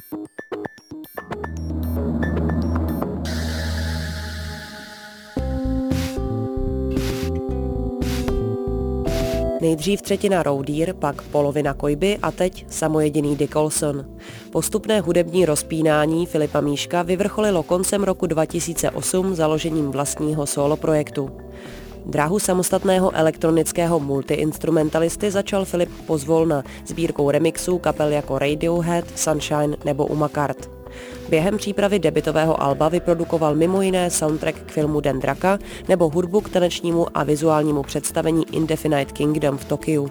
Nejdřív třetina Roe Deer, pak polovina Kojby a teď samojediný Dick Olson. Postupné hudební rozpínání Filipa Míška vyvrcholilo koncem roku 2008 založením vlastního soloprojektu. Dráhu samostatného elektronického multiinstrumentalisty začal Filip pozvolna sbírkou remixů kapel jako Radiohead, Sunshine nebo Umakart. Během přípravy debutového alba vyprodukoval mimo jiné soundtrack k filmu Den draka nebo hudbu k tanečnímu a vizuálnímu představení Indefinite Kingdom v Tokiu.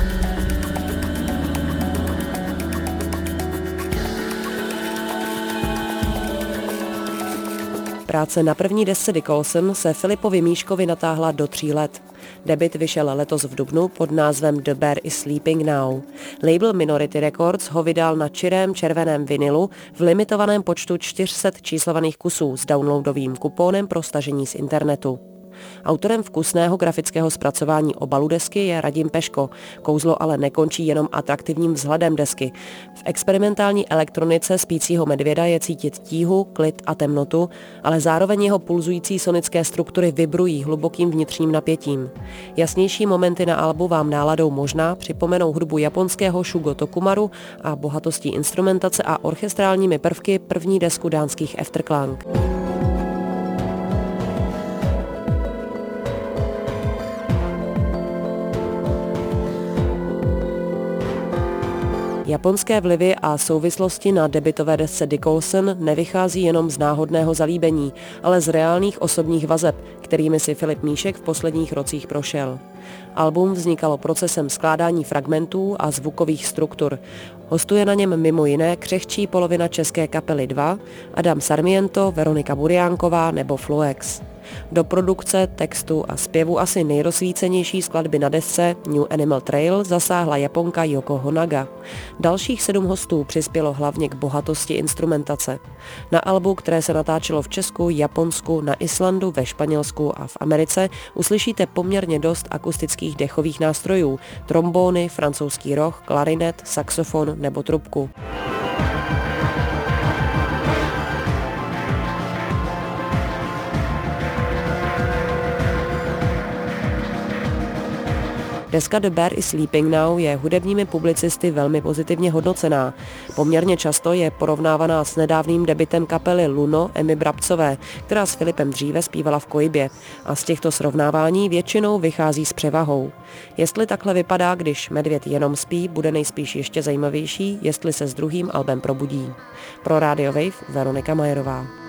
Práce na první desce Dick Olson se Filipovi Míškovi natáhla do 3 let. Debut vyšel letos v dubnu pod názvem The Bear is Sleeping Now. Label Minority Records ho vydal na čirém červeném vinilu v limitovaném počtu 400 číslovaných kusů s downloadovým kupónem pro stažení z internetu. Autorem vkusného grafického zpracování obalu desky je Radim Peško. Kouzlo ale nekončí jenom atraktivním vzhledem desky. V experimentální elektronice Spícího medvěda je cítit tíhu, klid a temnotu, ale zároveň jeho pulzující sonické struktury vibrují hlubokým vnitřním napětím. Jasnější momenty na albu vám náladou možná připomenou hudbu japonského Shugo Tokumaru a bohatostí instrumentace a orchestrálními prvky první desku dánských Efterklang. Japonské vlivy a souvislosti na debutové desce Dick Olson nevychází jenom z náhodného zalíbení, ale z reálných osobních vazeb, kterými si Filip Míšek v posledních rocích prošel. Album vznikalo procesem skládání fragmentů a zvukových struktur. Hostuje na něm mimo jiné křehčí polovina české kapely 2, Adam Sarmiento, Veronika Buriánková nebo Floex. Do produkce, textu a zpěvu asi nejrozsvícenější skladby na desce New Animal Trail zasáhla Japonka Yoko Honaga. Dalších 7 hostů přispělo hlavně k bohatosti instrumentace. Na albu, které se natáčelo v Česku, Japonsku, na Islandu, ve Španělsku a v Americe, uslyšíte poměrně dost akustických dechových nástrojů, trombóny, francouzský roh, klarinet, saxofon nebo trubku. Deska The Bear is Sleeping Now je hudebními publicisty velmi pozitivně hodnocená. Poměrně často je porovnávaná s nedávným debutem kapely Luno Emy Brabcové, která s Filipem dříve zpívala v Kojbě. A z těchto srovnávání většinou vychází s převahou. Jestli takhle vypadá, když medvěd jenom spí, bude nejspíš ještě zajímavější, jestli se s druhým albem probudí. Pro Radio Wave Veronika Majerová.